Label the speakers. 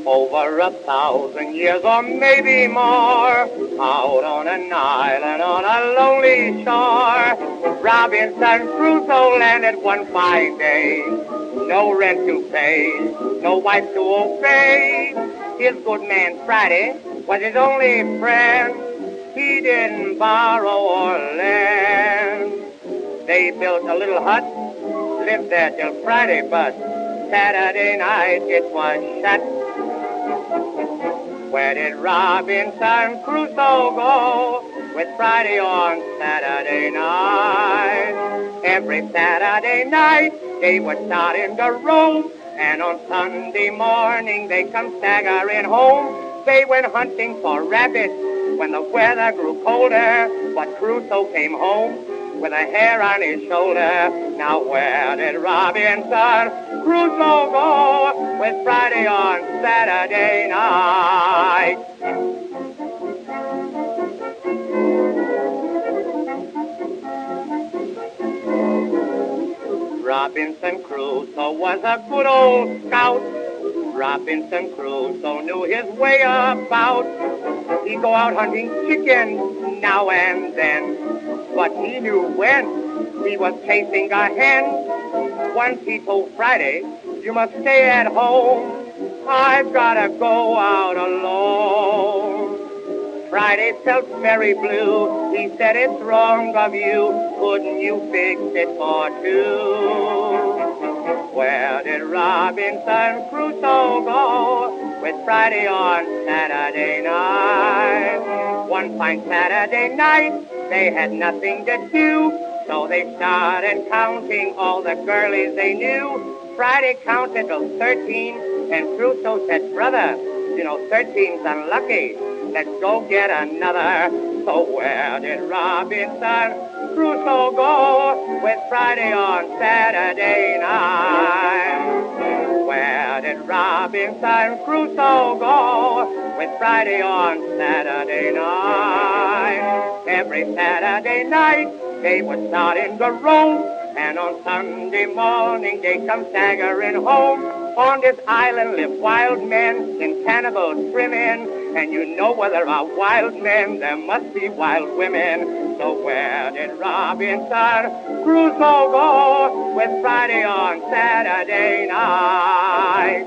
Speaker 1: over 1,000 years or maybe more, out on an island on a lonely shore, Robinson Crusoe landed one fine day. No rent to pay, no wife to obey. His good man Friday was his only friend. He didn't borrow or lend. They built a little hut, lived there till Friday, but Saturday night it was shut. Where did Robinson Crusoe go with Friday on Saturday night? Every Saturday night they would start in to roam, and on Sunday morning they come staggering home. They went hunting for rabbits when the weather grew colder, but Crusoe came home with a hair on his shoulder. Now where did Robinson Crusoe go with Friday on Saturday night? Robinson Crusoe was a good old scout. Robinson Crusoe knew his way about. He'd go out hunting chicken now and then, but he knew when he was chasing a hen. Once he told Friday, you must stay at home. I've gotta go out alone. Friday felt very blue. He said, it's wrong of you. Couldn't you fix it for two? Where did Robinson Crusoe go with Friday on Saturday night? One fine Saturday night, they had nothing to do, so they started counting all the girlies they knew. Friday counted till 13, and Crusoe said, brother, 13's unlucky. Let's go get another. So where did Robinson Crusoe go with Friday on Saturday night? Where did Robinson Crusoe go with Friday on Saturday night? Every Saturday night they would start in the roam, and on Sunday morning they come staggering home. On this island live wild men in cannibals trimming, and you know where there are wild men, there must be wild women. So where did Robinson Crusoe go with Friday on Saturday night?